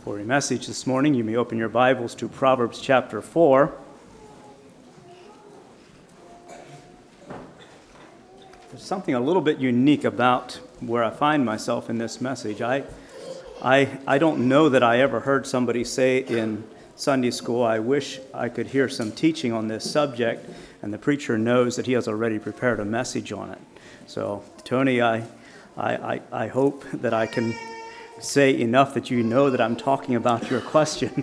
For your message this morning, you may open your Bibles to Proverbs chapter 4. There's something a little bit unique about where I find myself in this message. I don't know that I ever heard somebody say in Sunday school, I wish I could hear some teaching on this subject, and the preacher knows that he has already prepared a message on it. So, Tony, I hope that I can say enough that you know that I'm talking about your question.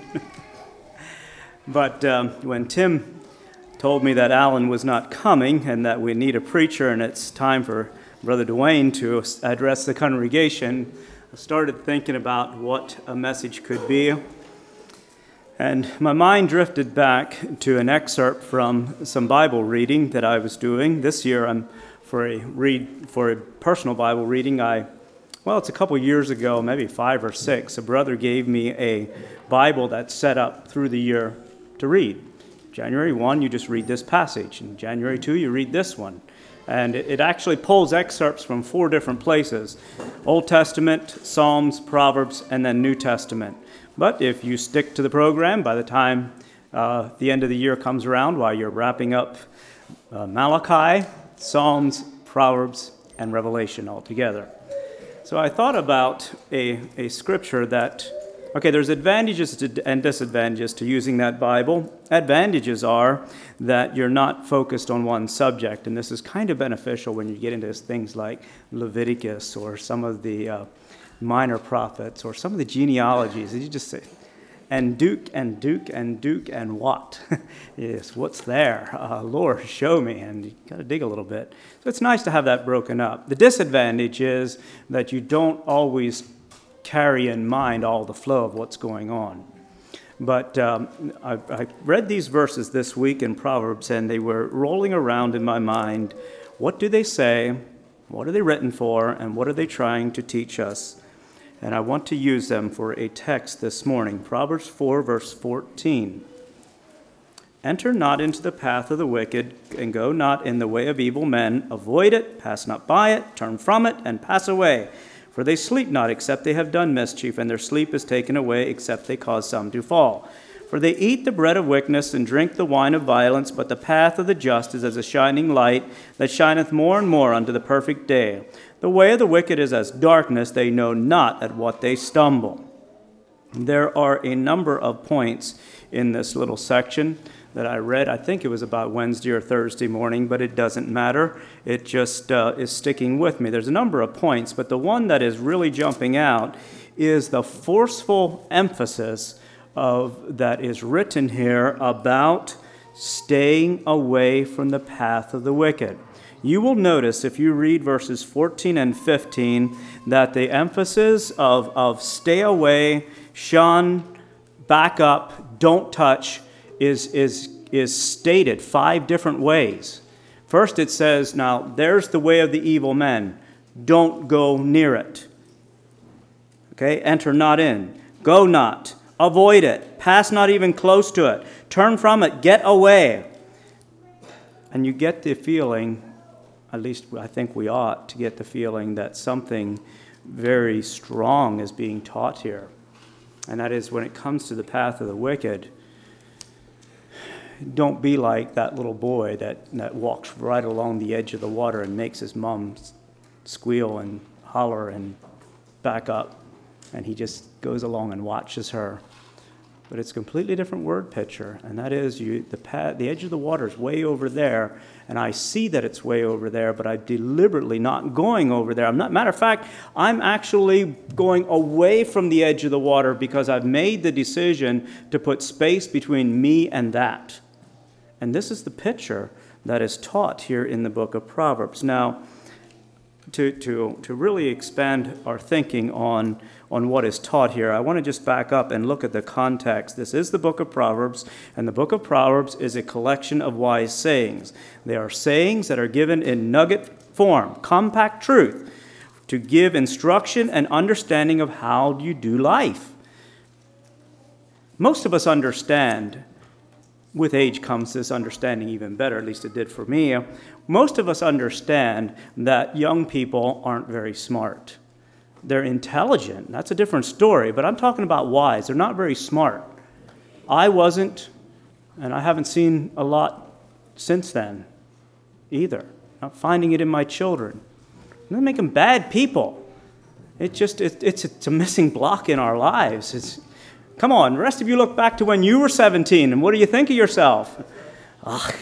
But when Tim told me that Alan was not coming and that we need a preacher and it's time for Brother Dwayne to address the congregation, I started thinking about what a message could be. And my mind drifted back to an excerpt from some Bible reading that I was doing. This year, for a personal Bible reading, it's a couple years ago, maybe 5 or 6, a brother gave me a Bible that's set up through the year to read. January 1, you just read this passage. And January 2, you read this one. And it actually pulls excerpts from 4 different places: Old Testament, Psalms, Proverbs, and then New Testament. But if you stick to the program, by the time the end of the year comes around, while you're wrapping up Malachi, Psalms, Proverbs, and Revelation all together. So I thought about a scripture that, there's advantages and disadvantages to using that Bible. Advantages are that you're not focused on one subject, and this is kind of beneficial when you get into things like Leviticus or some of the minor prophets or some of the genealogies. You just say, and Duke, and what? Yes, what's there? Lord, show me. And you got to dig a little bit. So it's nice to have that broken up. The disadvantage is that you don't always carry in mind all the flow of what's going on. But I read these verses this week in Proverbs, and they were rolling around in my mind. What do they say? What are they written for? And what are they trying to teach us? And I want to use them for a text this morning. Proverbs 4, verse 14. Enter not into the path of the wicked, and go not in the way of evil men. Avoid it, pass not by it, turn from it, and pass away. For they sleep not, except they have done mischief, and their sleep is taken away, except they cause some to fall. For they eat the bread of wickedness, and drink the wine of violence, but the path of the just is as a shining light, that shineth more and more unto the perfect day. The way of the wicked is as darkness, they know not at what they stumble. There are a number of points in this little section that I read. I think it was about Wednesday or Thursday morning, but it doesn't matter. It just is sticking with me. There's a number of points, but the one that is really jumping out is the forceful emphasis that is written here about staying away from the path of the wicked. You will notice if you read verses 14 and 15 that the emphasis of stay away, shun, back up, don't touch is stated 5 different ways. First it says, now there's the way of the evil men. Don't go near it. Okay, enter not in. Go not. Avoid it. Pass not even close to it. Turn from it. Get away. And you get the feeling, at least I think we ought to get the feeling, that something very strong is being taught here. And that is, when it comes to the path of the wicked, don't be like that little boy that walks right along the edge of the water and makes his mom squeal and holler and back up. And he just goes along and watches her. But it's a completely different word picture, and that is the edge of the water is way over there, and I see that it's way over there, but I'm deliberately not going over there. Matter of fact, I'm actually going away from the edge of the water because I've made the decision to put space between me and that. And this is the picture that is taught here in the book of Proverbs. Now, to really expand our thinking on what is taught here, I want to just back up and look at the context. This is the book of Proverbs, and the book of Proverbs is a collection of wise sayings. They are sayings that are given in nugget form, compact truth, to give instruction and understanding of how you do life. Most of us understand. With age comes this understanding even better, at least it did for me. Most of us understand that young people aren't very smart. They're intelligent. That's a different story. But I'm talking about wise. They're not very smart. I wasn't, and I haven't seen a lot since then either. Not finding it in my children. It doesn't make them bad people. It's a missing block in our lives. Come on, the rest of you look back to when you were 17, and what do you think of yourself? Ugh,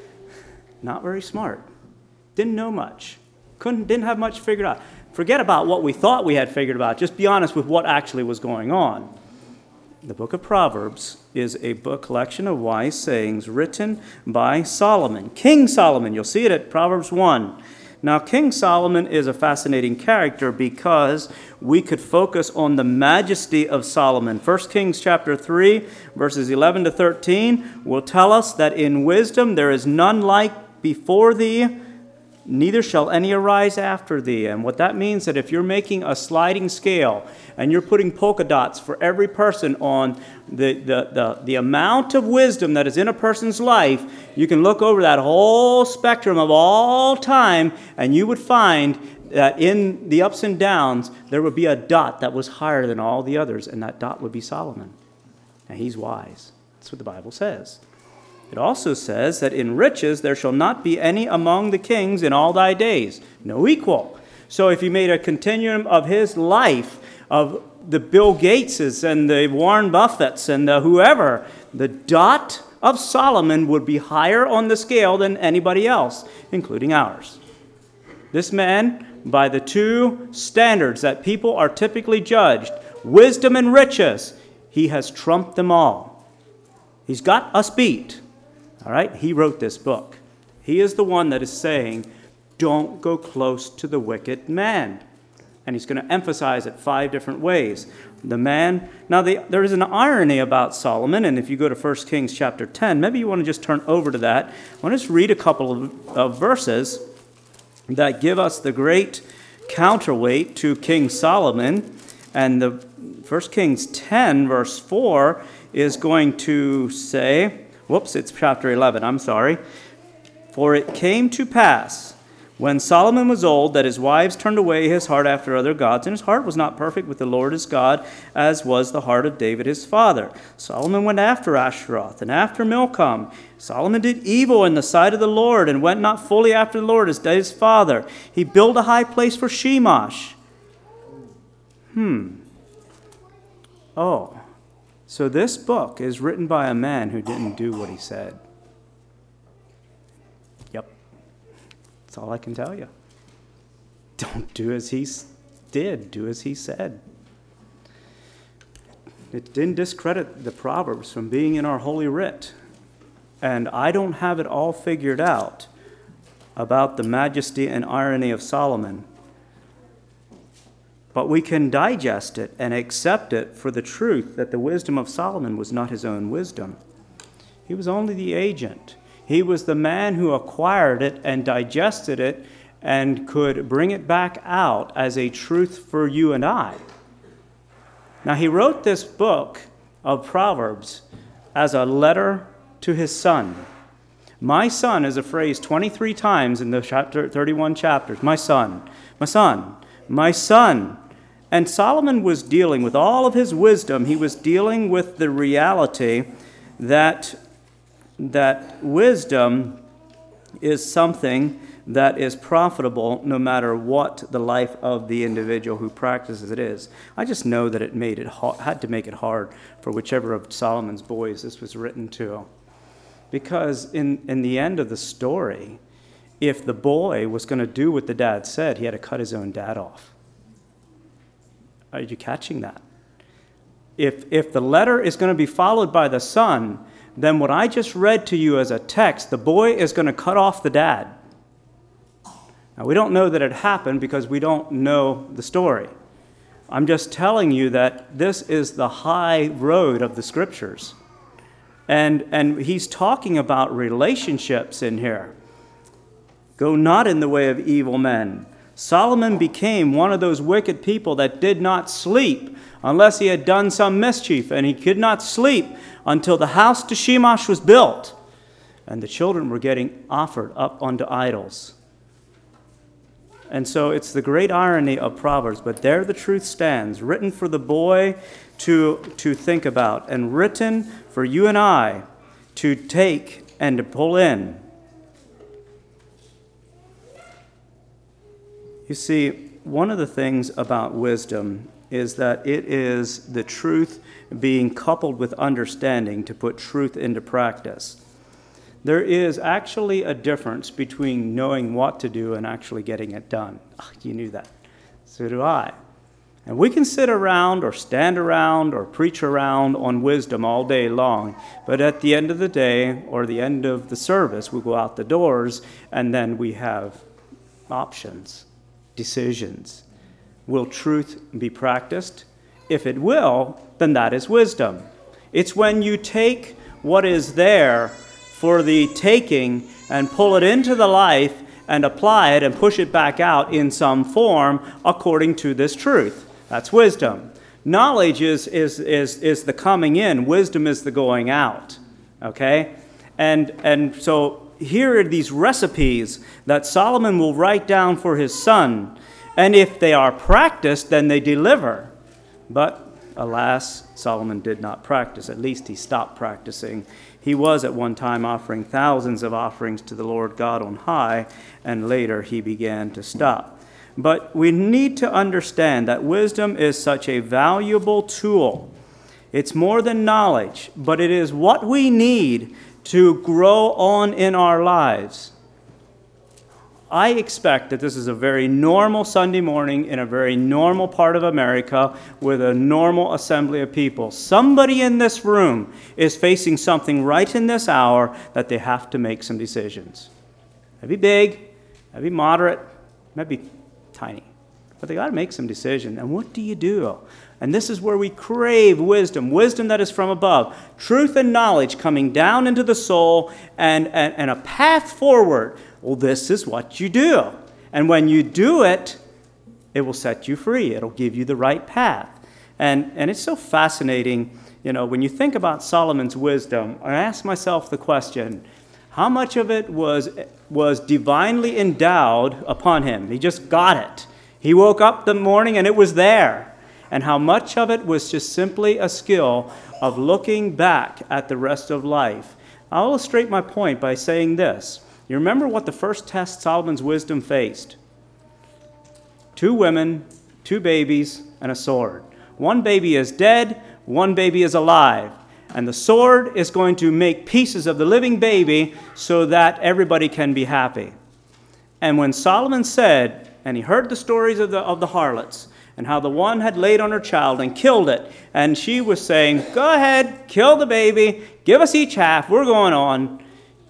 not very smart. Didn't know much. Didn't have much figured out. Forget about what we thought we had figured out. Just be honest with what actually was going on. The book of Proverbs is a collection of wise sayings written by Solomon. King Solomon. You'll see it at Proverbs 1. Now, King Solomon is a fascinating character because we could focus on the majesty of Solomon. 1 Kings chapter 3, verses 11 to 13 will tell us that in wisdom there is none like before thee, neither shall any arise after thee. And what that means is that if you're making a sliding scale and you're putting polka dots for every person on the amount of wisdom that is in a person's life, you can look over that whole spectrum of all time and you would find that in the ups and downs, there would be a dot that was higher than all the others, and that dot would be Solomon. And he's wise. That's what the Bible says. It also says that in riches there shall not be any among the kings in all thy days, no equal. So if you made a continuum of his life, of the Bill Gateses and the Warren Buffetts and the whoever, the dot of Solomon would be higher on the scale than anybody else, including ours. This man, by the two standards that people are typically judged, wisdom and riches, he has trumped them all. He's got us beat. All right, he wrote this book. He is the one that is saying, don't go close to the wicked man. And he's going to emphasize it 5 different ways. The man, now there is an irony about Solomon, and if you go to 1 Kings chapter 10, maybe you want to just turn over to that. I want to just read a couple of verses that give us the great counterweight to King Solomon. And the 1 Kings 10, verse 4, is going to say, it's chapter 11, I'm sorry. For it came to pass, when Solomon was old, that his wives turned away his heart after other gods, and his heart was not perfect with the Lord his God, as was the heart of David his father. Solomon went after Ashtaroth, and after Milcom. Solomon did evil in the sight of the Lord, and went not fully after the Lord as did his father. He built a high place for Shemash. So this book is written by a man who didn't do what he said. Yep. That's all I can tell you. Don't do as he did. Do as he said. It didn't discredit the Proverbs from being in our Holy Writ. And I don't have it all figured out about the majesty and irony of Solomon. But we can digest it and accept it for the truth that the wisdom of Solomon was not his own wisdom. He was only the agent. He was the man who acquired it and digested it and could bring it back out as a truth for you and I. Now, he wrote this book of Proverbs as a letter to his son. My son is a phrase 23 times in the 31 chapters. My son, my son, my son. And Solomon was dealing with all of his wisdom. He was dealing with the reality that wisdom is something that is profitable no matter what the life of the individual who practices it is. I just know that it had to make it hard for whichever of Solomon's boys this was written to. Because in the end of the story, if the boy was going to do what the dad said, he had to cut his own dad off. Are you catching that? If the letter is going to be followed by the son, then what I just read to you as a text, the boy is going to cut off the dad. Now, we don't know that it happened because we don't know the story. I'm just telling you that this is the high road of the Scriptures. And he's talking about relationships in here. Go not in the way of evil men. Solomon became one of those wicked people that did not sleep unless he had done some mischief, and he could not sleep until the house to Shemash was built, and the children were getting offered up unto idols. And so it's the great irony of Proverbs, but there the truth stands, written for the boy to think about, and written for you and I to take and to pull in. You see, one of the things about wisdom is that it is the truth being coupled with understanding to put truth into practice. There is actually a difference between knowing what to do and actually getting it done. Oh, you knew that. So do I. And we can sit around or stand around or preach around on wisdom all day long, but at the end of the day or the end of the service, we go out the doors and then we have options, decisions. Will truth be practiced? If it will, then that is wisdom. It's when you take what is there for the taking and pull it into the life and apply it and push it back out in some form according to this truth. That's wisdom. Knowledge is the coming in. Wisdom is the going out. Okay? And so here are these recipes that Solomon will write down for his son. And if they are practiced, then they deliver. But alas, Solomon did not practice. At least he stopped practicing. He was at one time offering thousands of offerings to the Lord God on high, and later he began to stop. But we need to understand that wisdom is such a valuable tool. It's more than knowledge, but it is what we need to grow on in our lives. I expect that this is a very normal Sunday morning in a very normal part of America with a normal assembly of people. Somebody in this room is facing something right in this hour that they have to make some decisions. Maybe big, maybe moderate, maybe tiny. But they got to make some decision. And what do you do? And this is where we crave wisdom, wisdom that is from above, truth and knowledge coming down into the soul and a path forward. Well, this is what you do. And when you do it, it will set you free. It'll give you the right path. And it's so fascinating, when you think about Solomon's wisdom, I ask myself the question, how much of it was divinely endowed upon him? He just got it. He woke up the morning and it was there. And how much of it was just simply a skill of looking back at the rest of life? I'll illustrate my point by saying this. You remember what the first test Solomon's wisdom faced? 2 women, 2 babies, and a sword. One baby is dead, one baby is alive. And the sword is going to make pieces of the living baby so that everybody can be happy. And when Solomon said, and he heard the stories of the harlots, and how the one had laid on her child and killed it, and she was saying, go ahead, kill the baby, give us each half, we're going on.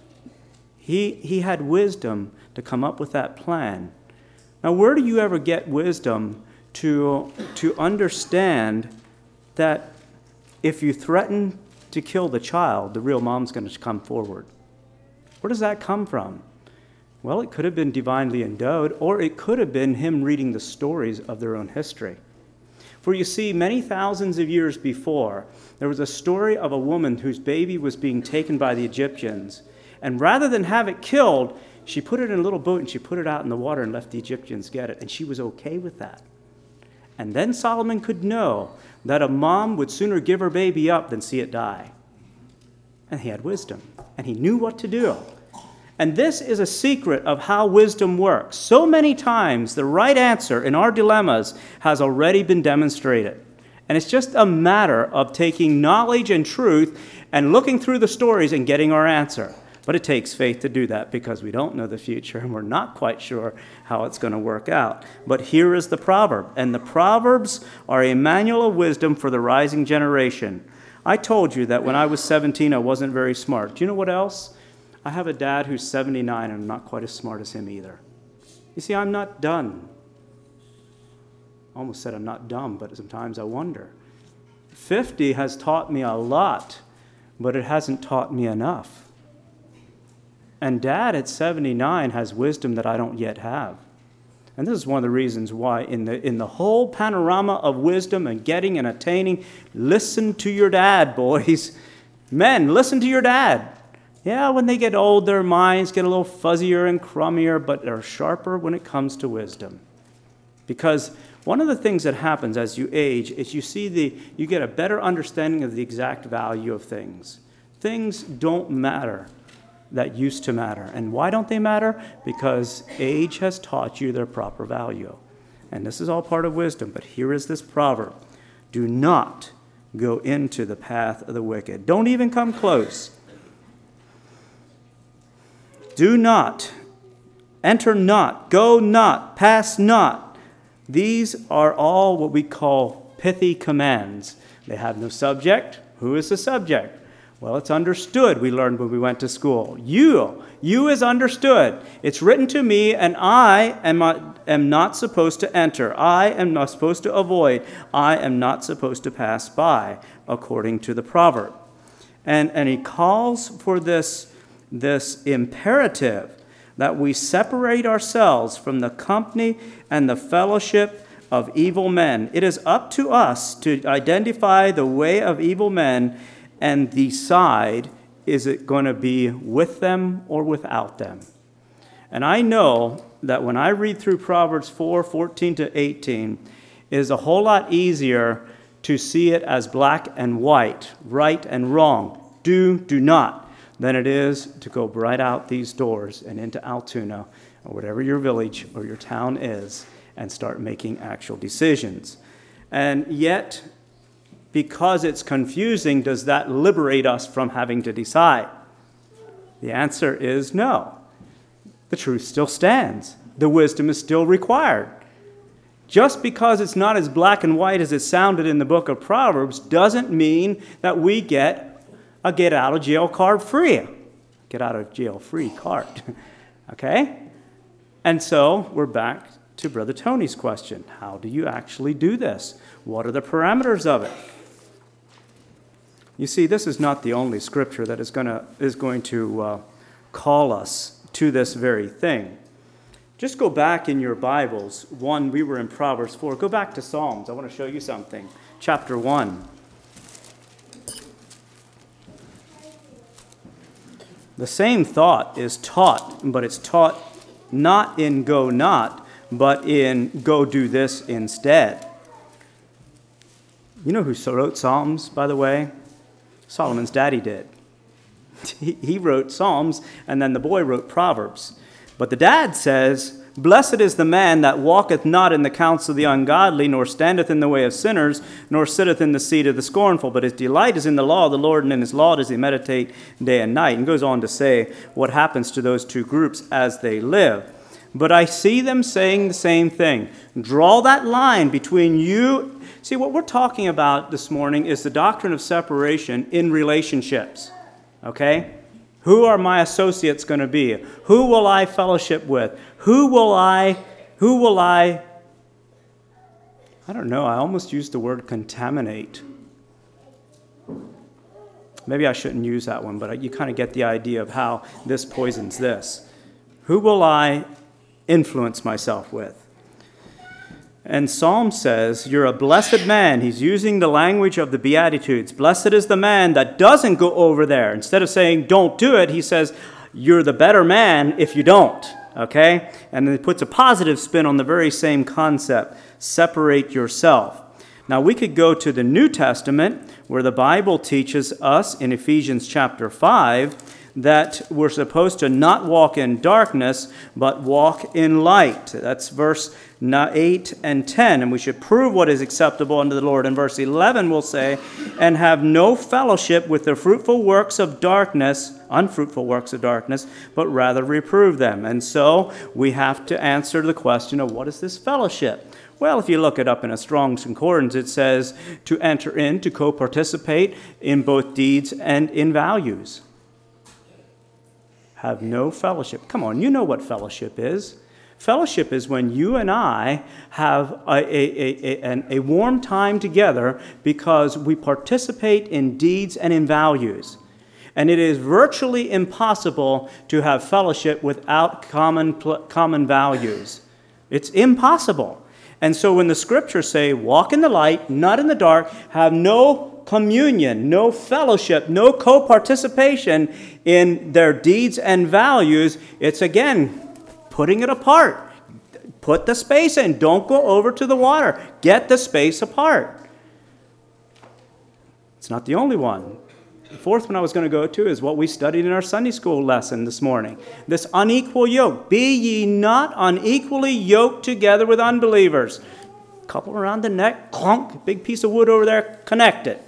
He had wisdom to come up with that plan. Now, where do you ever get wisdom to understand that if you threaten to kill the child, the real mom's going to come forward? Where does that come from? Well, it could have been divinely endowed, or it could have been him reading the stories of their own history. For you see, many thousands of years before, there was a story of a woman whose baby was being taken by the Egyptians. And rather than have it killed, she put it in a little boat and she put it out in the water and let the Egyptians get it. And she was okay with that. And then Solomon could know that a mom would sooner give her baby up than see it die. And he had wisdom. And he knew what to do. And this is a secret of how wisdom works. So many times, the right answer in our dilemmas has already been demonstrated. And it's just a matter of taking knowledge and truth and looking through the stories and getting our answer. But it takes faith to do that because we don't know the future and we're not quite sure how it's going to work out. But here is the proverb. And the Proverbs are a manual of wisdom for the rising generation. I told you that when I was 17, I wasn't very smart. Do you know what else? I have a dad who's 79 and I'm not quite as smart as him either. You see, I'm not done. I almost said I'm not dumb, but sometimes I wonder. 50 has taught me a lot, but it hasn't taught me enough. And Dad at 79 has wisdom that I don't yet have. And this is one of the reasons why in the whole panorama of wisdom and getting and attaining, listen to your dad, boys. Men, listen to your dad. Yeah, when they get old, their minds get a little fuzzier and crummier, but they're sharper when it comes to wisdom. Because one of the things that happens as you age is you get a better understanding of the exact value of things. Things don't matter that used to matter. And why don't they matter? Because age has taught you their proper value. And this is all part of wisdom. But here is this proverb. Do not go into the path of the wicked. Don't even come close. Do not, enter not, go not, pass not. These are all what we call pithy commands. They have no subject. Who is the subject? Well, it's understood, we learned when we went to school. You is understood. It's written to me, and I am not supposed to enter. I am not supposed to avoid. I am not supposed to pass by, according to the proverb. And he calls for this imperative that we separate ourselves from the company and the fellowship of evil men. It is up to us to identify the way of evil men and decide, is it going to be with them or without them? And I know that when I read through Proverbs 4:14 to 18, it is a whole lot easier to see it as black and white, right and wrong, do not, than it is to go right out these doors and into Altoona or whatever your village or your town is and start making actual decisions. And yet, because it's confusing, does that liberate us from having to decide? The answer is no. The truth still stands. The wisdom is still required. Just because it's not as black and white as it sounded in the book of Proverbs doesn't mean that we get a get out of jail card free. Get out of jail free card. Okay? And so we're back to Brother Tony's question. How do you actually do this? What are the parameters of it? You see, this is not the only scripture that is going to call us to this very thing. Just go back in your Bibles. We were in Proverbs 4. Go back to Psalms. I want to show you something. Chapter 1. The same thought is taught, but it's taught not in go not, but in go do this instead. You know who wrote Psalms, by the way? Solomon's daddy did. He wrote Psalms, and then the boy wrote Proverbs. But the dad says, "Blessed is the man that walketh not in the counsel of the ungodly, nor standeth in the way of sinners, nor sitteth in the seat of the scornful. But his delight is in the law of the Lord, and in his law does he meditate day and night." And goes on to say what happens to those two groups as they live. But I see them saying the same thing. Draw that line between you. See, what we're talking about this morning is the doctrine of separation in relationships. Okay? Who are my associates going to be? Who will I fellowship with? Who will I don't know, I almost used the word contaminate. Maybe I shouldn't use that one, but you kind of get the idea of how this poisons this. Who will I influence myself with? And Psalm says, you're a blessed man. He's using the language of the Beatitudes. Blessed is the man that doesn't go over there. Instead of saying, don't do it, he says, you're the better man if you don't. Okay? And then he puts a positive spin on the very same concept. Separate yourself. Now, we could go to the New Testament, where the Bible teaches us in Ephesians chapter 5 that we're supposed to not walk in darkness, but walk in light. That's verse 8 and 10. And we should prove what is acceptable unto the Lord. In verse 11 we'll say, and have no fellowship with the unfruitful works of darkness, but rather reprove them. And so we have to answer the question of what is this fellowship? Well, if you look it up in a Strong's Concordance, it says to enter in, to co-participate in both deeds and in values. Have no fellowship. Come on, you know what fellowship is. Fellowship is when you and I have a warm time together because we participate in deeds and in values. And it is virtually impossible to have fellowship without common values. It's impossible. And so when the scriptures say, walk in the light, not in the dark, have no communion, no fellowship, no co-participation in their deeds and values. It's again putting it apart. Put the space in. Don't go over to the water. Get the space apart. It's not the only one. The fourth one I was going to go to is what we studied in our Sunday school lesson this morning. This unequal yoke. Be ye not unequally yoked together with unbelievers. Couple around the neck, clunk, big piece of wood over there, connect it.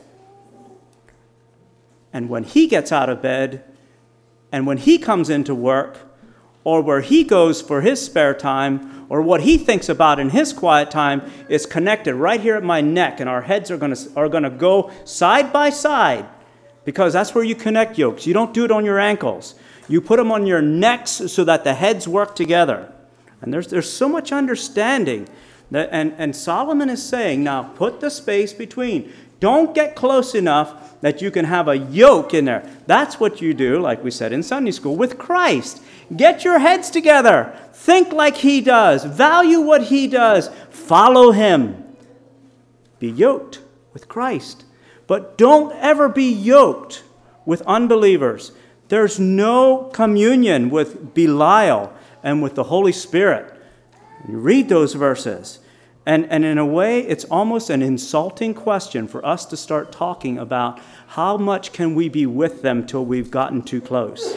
And when he gets out of bed, and when he comes into work, or where he goes for his spare time, or what he thinks about in his quiet time, is connected right here at my neck, and our heads are going to go side by side, because that's where you connect yokes. You don't do it on your ankles. You put them on your necks so that the heads work together. And there's so much understanding. And Solomon is saying, now put the space between. Don't get close enough that you can have a yoke in there. That's what you do, like we said in Sunday school, with Christ. Get your heads together. Think like he does. Value what he does. Follow him. Be yoked with Christ. But don't ever be yoked with unbelievers. There's no communion with Belial and with the Holy Spirit. You read those verses. And in a way, it's almost an insulting question for us to start talking about how much can we be with them till we've gotten too close.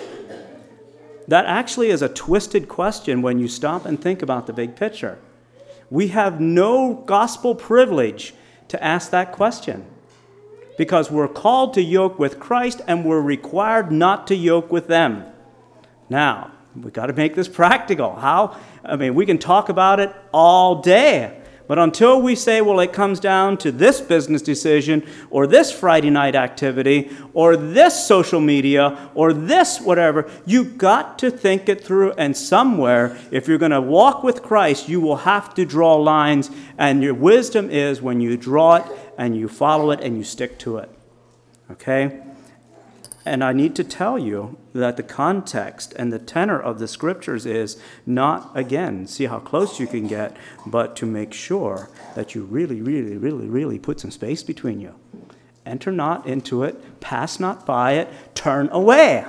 That actually is a twisted question when you stop and think about the big picture. We have no gospel privilege to ask that question because we're called to yoke with Christ and we're required not to yoke with them. Now, we've got to make this practical. How? I mean, we can talk about it all day. But until we say, well, it comes down to this business decision or this Friday night activity or this social media or this whatever, you've got to think it through. And somewhere, if you're going to walk with Christ, you will have to draw lines. And your wisdom is when you draw it and you follow it and you stick to it. Okay? And I need to tell you that the context and the tenor of the scriptures is not, again, see how close you can get, but to make sure that you really put some space between you. Enter not into it, pass not by it, turn away.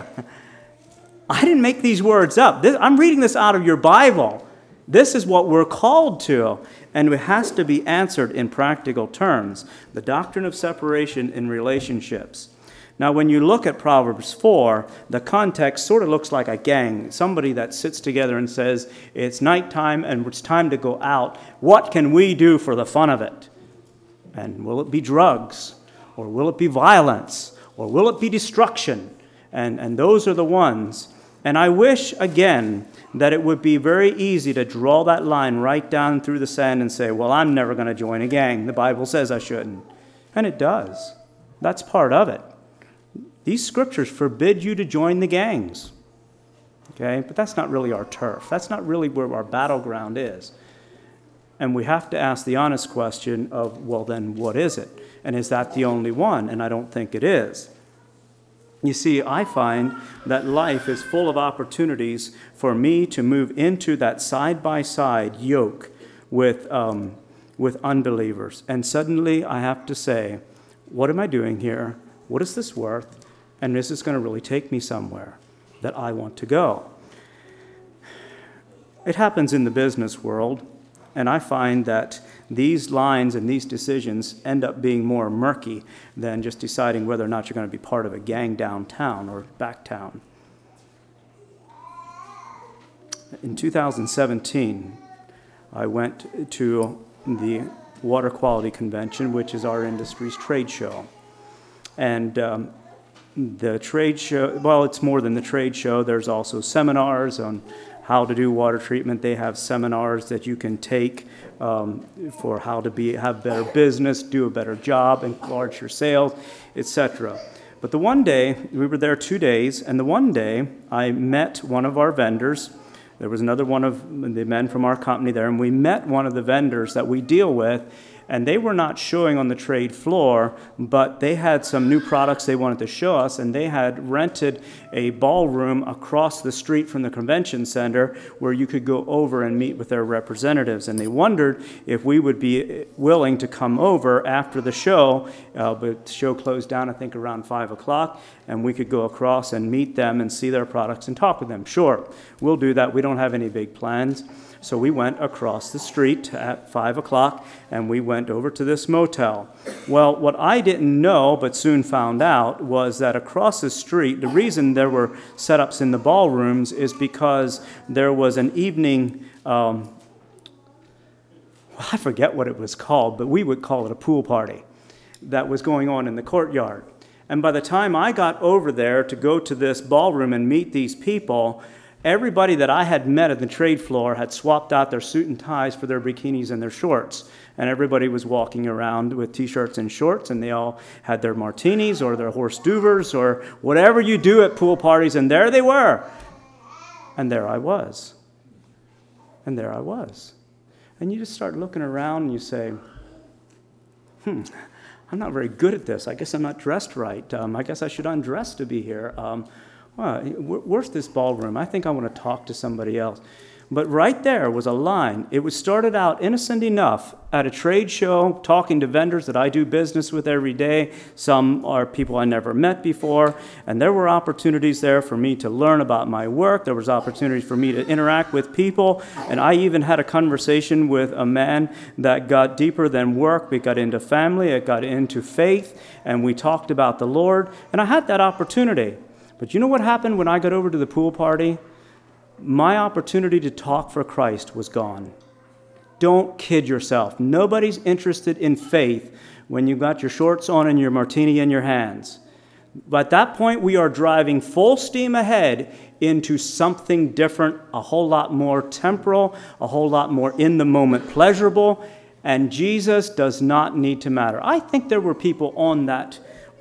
I didn't make these words up. I'm reading this out of your Bible. This is what we're called to, and it has to be answered in practical terms. The doctrine of separation in relationships. Now, when you look at Proverbs 4, the context sort of looks like a gang, somebody that sits together and says, it's nighttime and it's time to go out. What can we do for the fun of it? And will it be drugs? Or will it be violence? Or will it be destruction? And those are the ones. And I wish, again, that it would be very easy to draw that line right down through the sand and say, well, I'm never going to join a gang. The Bible says I shouldn't. And it does. That's part of it. These scriptures forbid you to join the gangs, okay? But that's not really our turf. That's not really where our battleground is. And we have to ask the honest question of, well, then what is it? And is that the only one? And I don't think it is. You see, I find that life is full of opportunities for me to move into that side-by-side yoke with unbelievers. And suddenly I have to say, what am I doing here? What is this worth? And this is going to really take me somewhere that I want to go. It happens in the business world, and I find that these lines and these decisions end up being more murky than just deciding whether or not you're going to be part of a gang downtown or backtown. In 2017, I went to the Water Quality Convention, which is our industry's trade show. And the trade show, well, it's more than the trade show. There's also seminars on how to do water treatment. They have seminars that you can take for how to have better business, do a better job, enlarge your sales, etc. But the one day, we were there 2 days, and the one day I met one of our vendors. There was another one of the men from our company there, and we met one of the vendors that we deal with, and they were not showing on the trade floor, but they had some new products they wanted to show us, and they had rented a ballroom across the street from the convention center where you could go over and meet with their representatives. And they wondered if we would be willing to come over after the show, but the show closed down, I think, around 5 o'clock, and we could go across and meet them and see their products and talk with them. Sure, we'll do that. We don't have any big plans. So we went across the street at 5 o'clock, and we went over to this motel. Well, what I didn't know, but soon found out, was that across the street, the reason there were setups in the ballrooms is because there was an evening, I forget what it was called, but we would call it a pool party that was going on in the courtyard. And by the time I got over there to go to this ballroom and meet these people, everybody that I had met at the trade floor had swapped out their suit and ties for their bikinis and their shorts. And everybody was walking around with T-shirts and shorts, and they all had their martinis or their horse duvers or whatever you do at pool parties, and there they were. And there I was. And there I was. And you just start looking around and you say, I'm not very good at this. I guess I'm not dressed right. I guess I should undress to be here. Where's this ballroom? I think I want to talk to somebody else. But right there was a line. It was started out innocent enough at a trade show, talking to vendors that I do business with every day. Some are people I never met before. And there were opportunities there for me to learn about my work. There was opportunities for me to interact with people. And I even had a conversation with a man that got deeper than work. We got into family. It got into faith. And we talked about the Lord. And I had that opportunity. But you know what happened when I got over to the pool party? My opportunity to talk for Christ was gone. Don't kid yourself. Nobody's interested in faith when you've got your shorts on and your martini in your hands. But at that point, we are driving full steam ahead into something different, a whole lot more temporal, a whole lot more in the moment pleasurable, and Jesus does not need to matter. I think there were people in that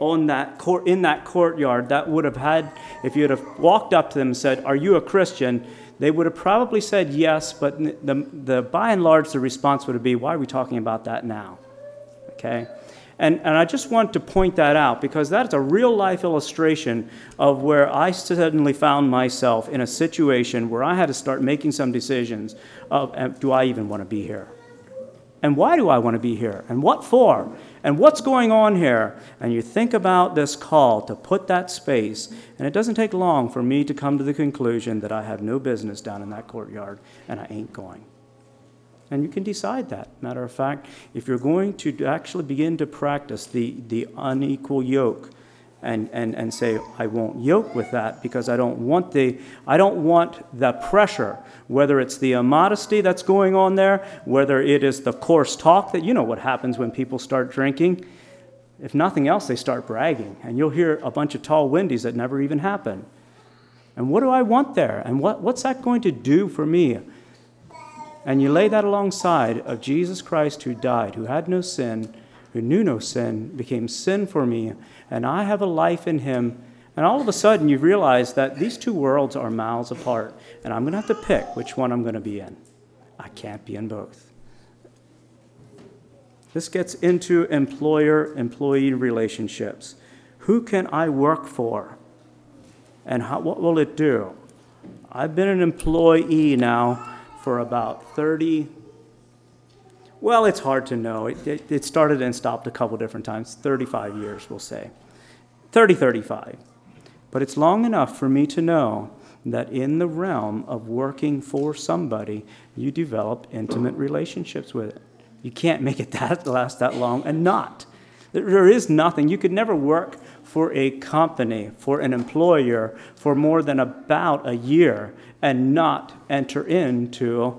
courtyard that would have had, if you'd have walked up to them and said, "Are you a Christian?" they would have probably said yes, but by and large the response would be, "Why are we talking about that now?" Okay? And I just want to point that out because that's a real life illustration of where I suddenly found myself in a situation where I had to start making some decisions of, do I even want to be here? And why do I want to be here? And what for? And what's going on here? And you think about this call to put that space, and it doesn't take long for me to come to the conclusion that I have no business down in that courtyard, and I ain't going. And you can decide that. Matter of fact, if you're going to actually begin to practice the unequal yoke, and say, I won't yoke with that because I don't want the pressure, whether it's the immodesty that's going on there, whether it is the coarse talk that, you know what happens when people start drinking. If nothing else, they start bragging, and you'll hear a bunch of tall windies that never even happen. And what do I want there? And what's that going to do for me? And you lay that alongside of Jesus Christ who died, who had no sin, who knew no sin, became sin for me, and I have a life in him. And all of a sudden you realize that these two worlds are miles apart, and I'm going to have to pick which one I'm going to be in. I can't be in both. This gets into employer-employee relationships. Who can I work for? And what will it do? I've been an employee now for about 30. Well, it's hard to know. It started and stopped a couple different times. 35 years, we'll say. 35. But it's long enough for me to know that in the realm of working for somebody, you develop intimate relationships with it. You can't make it last that long and not. There is nothing. You could never work for a company, for an employer, for more than about a year and not enter into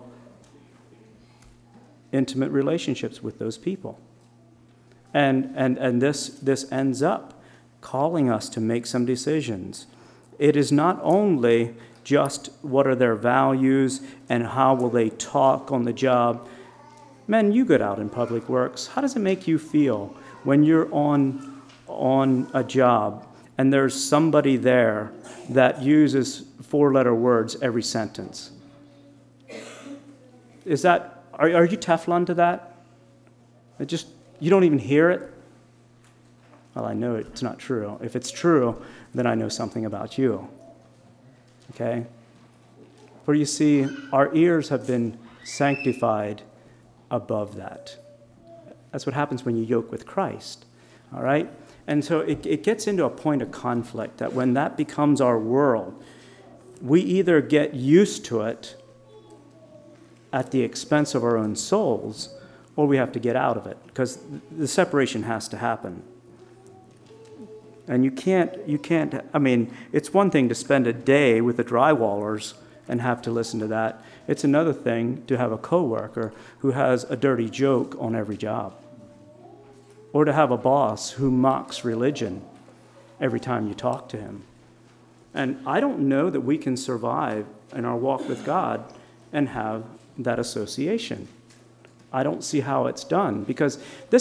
intimate relationships with those people. And this ends up calling us to make some decisions. It is not only just what are their values and how will they talk on the job. Men, you get out in public works. How does it make you feel when you're on a job and there's somebody there that uses 4-letter words every sentence? Are you Teflon to that? You don't even hear it. Well, I know it's not true. If it's true, then I know something about you. Okay? For you see, our ears have been sanctified above that. That's what happens when you yoke with Christ. All right? And so it gets into a point of conflict that when that becomes our world, we either get used to it at the expense of our own souls, or we have to get out of it, because the separation has to happen. And you can't, I mean, it's one thing to spend a day with the drywallers and have to listen to that. It's another thing to have a coworker who has a dirty joke on every job, or to have a boss who mocks religion every time you talk to him. And I don't know that we can survive in our walk with God and have that association. I don't see how it's done, because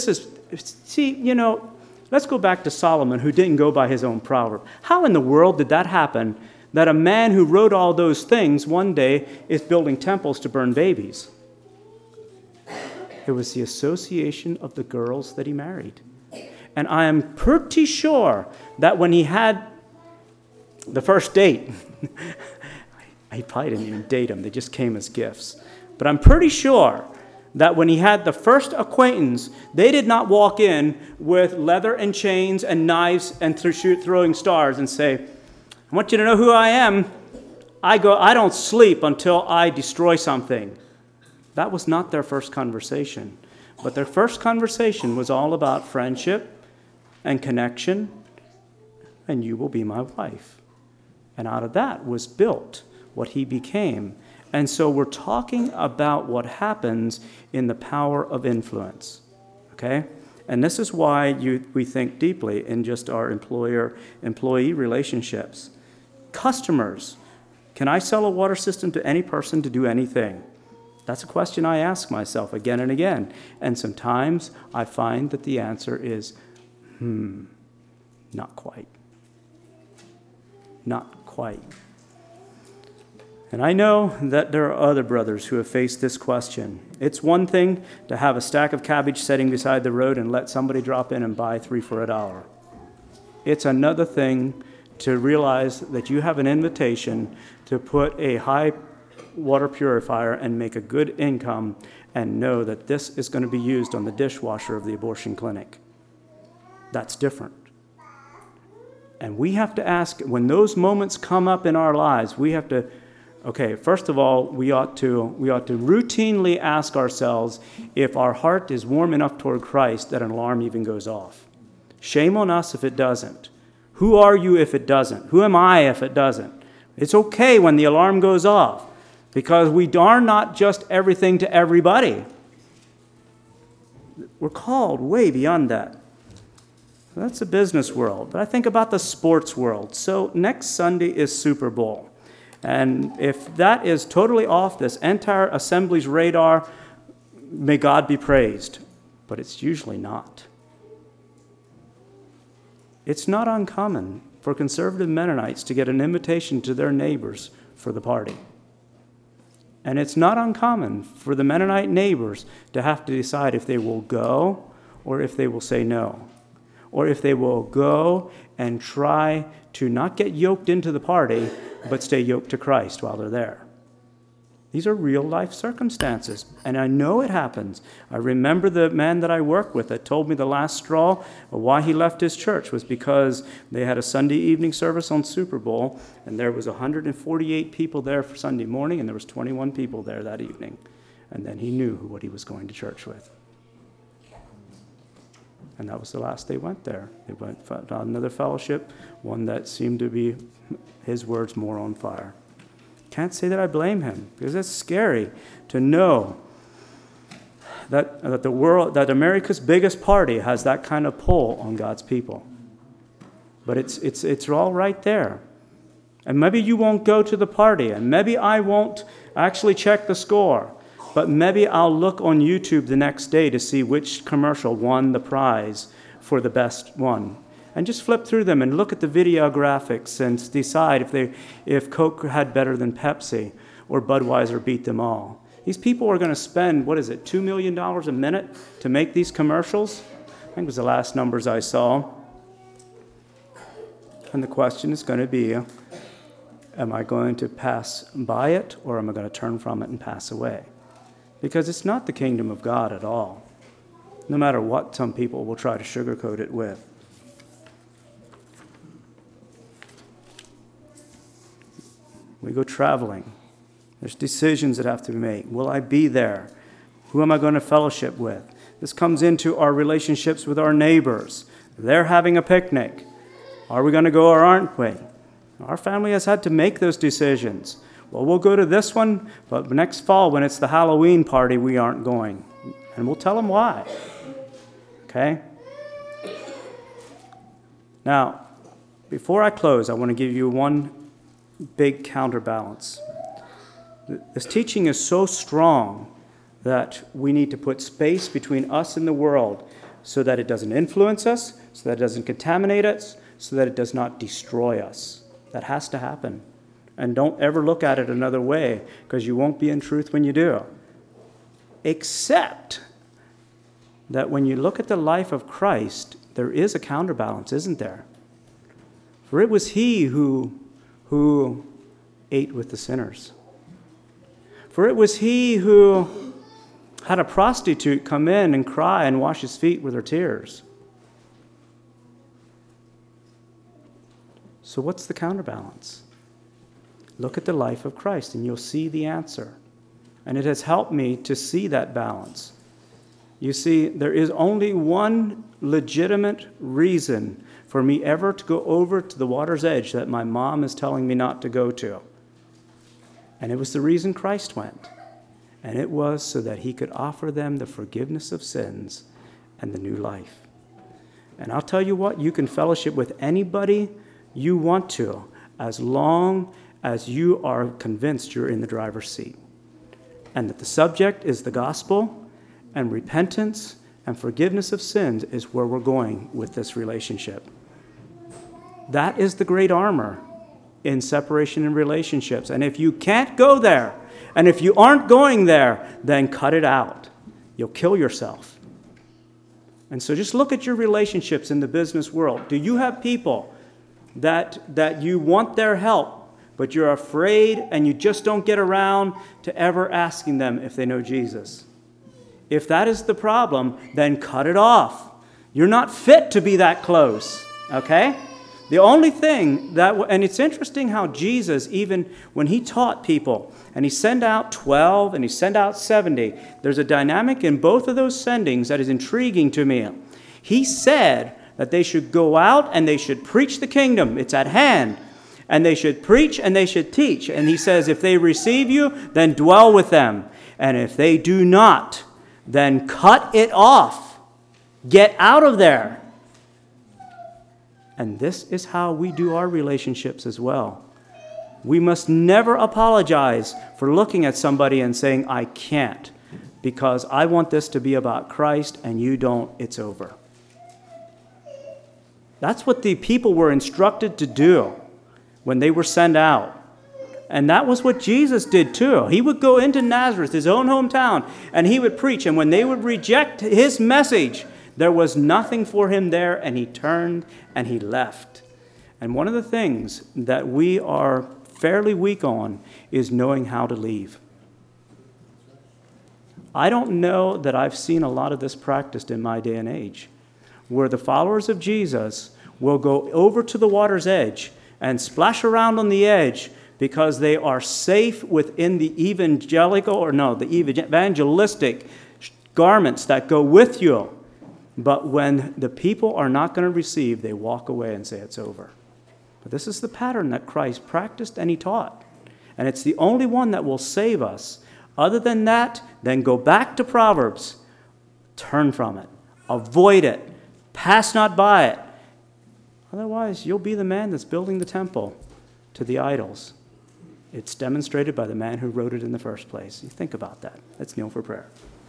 let's go back to Solomon, who didn't go by his own proverb. How in the world did that happen, that a man who wrote all those things one day is building temples to burn babies? It was the association of the girls that he married. And I am pretty sure that when he had the first date, he probably didn't even date them, they just came as gifts. But I'm pretty sure that when he had the first acquaintance, they did not walk in with leather and chains and knives and throwing stars and say, I want you to know who I am. I don't sleep until I destroy something. That was not their first conversation. But their first conversation was all about friendship and connection, and you will be my wife. And out of that was built what he became. And so we're talking about what happens in the power of influence, okay? And this is why we think deeply in just our employer-employee relationships. Customers, can I sell a water system to any person to do anything? That's a question I ask myself again and again. And sometimes I find that the answer is, not quite. Not quite. And I know that there are other brothers who have faced this question. It's one thing to have a stack of cabbage sitting beside the road and let somebody drop in and buy 3 for $1. It's another thing to realize that you have an invitation to put a high water purifier and make a good income and know that this is going to be used on the dishwasher of the abortion clinic. That's different. And we have to ask, when those moments come up in our lives, we have to, okay, first of all, we ought to routinely ask ourselves if our heart is warm enough toward Christ that an alarm even goes off. Shame on us if it doesn't. Who are you if it doesn't? Who am I if it doesn't? It's okay when the alarm goes off, because we are not just everything to everybody. We're called way beyond that. That's the business world. But I think about the sports world. So next Sunday is Super Bowl. And if that is totally off this entire assembly's radar, may God be praised. But it's usually not. It's not uncommon for conservative Mennonites to get an invitation to their neighbors for the party. And it's not uncommon for the Mennonite neighbors to have to decide if they will go or if they will say no. Or if they will go and try to not get yoked into the party, but stay yoked to Christ while they're there. These are real life circumstances, and I know it happens. I remember the man that I worked with that told me the last straw of why he left his church was because they had a Sunday evening service on Super Bowl, and there was 148 people there for Sunday morning, and there was 21 people there that evening. And then he knew what he was going to church with. And that was the last they went there. They went to another fellowship, one that seemed to be, his words, more on fire. Can't say that I blame him, because it's scary to know that the world, that America's biggest party has that kind of pull on God's people. But it's all right there. And maybe you won't go to the party, and maybe I won't actually check the score. But maybe I'll look on YouTube the next day to see which commercial won the prize for the best one. And just flip through them and look at the video graphics and decide if Coke had better than Pepsi or Budweiser beat them all. These people are going to spend, $2 million a minute to make these commercials? I think it was the last numbers I saw. And the question is going to be, am I going to pass by it, or am I going to turn from it and pass away? Because it's not the kingdom of God at all, no matter what some people will try to sugarcoat it with. We go traveling. There's decisions that have to be made. Will I be there? Who am I going to fellowship with? This comes into our relationships with our neighbors. They're having a picnic. Are we going to go or aren't we? Our family has had to make those decisions. Well, we'll go to this one, but next fall when it's the Halloween party, we aren't going. And we'll tell them why. Okay? Now, before I close, I want to give you one big counterbalance. This teaching is so strong that we need to put space between us and the world so that it doesn't influence us, so that it doesn't contaminate us, so that it does not destroy us. That has to happen. And don't ever look at it another way, because you won't be in truth when you do. Except that when you look at the life of Christ, there is a counterbalance, isn't there? For it was he who ate with the sinners. For it was he who had a prostitute come in and cry and wash his feet with her tears. So what's the counterbalance? Look at the life of Christ and you'll see the answer. And it has helped me to see that balance. You see, there is only one legitimate reason for me ever to go over to the water's edge that my mom is telling me not to go to. And it was the reason Christ went. And it was so that he could offer them the forgiveness of sins and the new life. And I'll tell you what, you can fellowship with anybody you want to, as long as you are convinced you're in the driver's seat. And that the subject is the gospel, and repentance and forgiveness of sins is where we're going with this relationship. That is the great armor in separation and relationships. And if you can't go there, and if you aren't going there, then cut it out. You'll kill yourself. And so just look at your relationships in the business world. Do you have people that you want their help, but you're afraid and you just don't get around to ever asking them if they know Jesus? If that is the problem, then cut it off. You're not fit to be that close, okay? The only thing and it's interesting how Jesus, even when he taught people, and he sent out 12 and he sent out 70, there's a dynamic in both of those sendings that is intriguing to me. He said that they should go out and they should preach the kingdom. It's at hand. And they should preach and they should teach. And he says, if they receive you, then dwell with them. And if they do not, then cut it off. Get out of there. And this is how we do our relationships as well. We must never apologize for looking at somebody and saying, I can't, because I want this to be about Christ and you don't, it's over. That's what the people were instructed to do when they were sent out. And that was what Jesus did too. He would go into Nazareth, his own hometown, and he would preach. And when they would reject his message, there was nothing for him there, and he turned and he left. And one of the things that we are fairly weak on is knowing how to leave. I don't know that I've seen a lot of this practiced in my day and age, where the followers of Jesus will go over to the water's edge and splash around on the edge because they are safe within the evangelistic garments that go with you. But when the people are not going to receive, they walk away and say it's over. But this is the pattern that Christ practiced and he taught. And it's the only one that will save us. Other than that, then go back to Proverbs. Turn from it. Avoid it. Pass not by it. Otherwise, you'll be the man that's building the temple to the idols. It's demonstrated by the man who wrote it in the first place. You think about that. Let's kneel for prayer.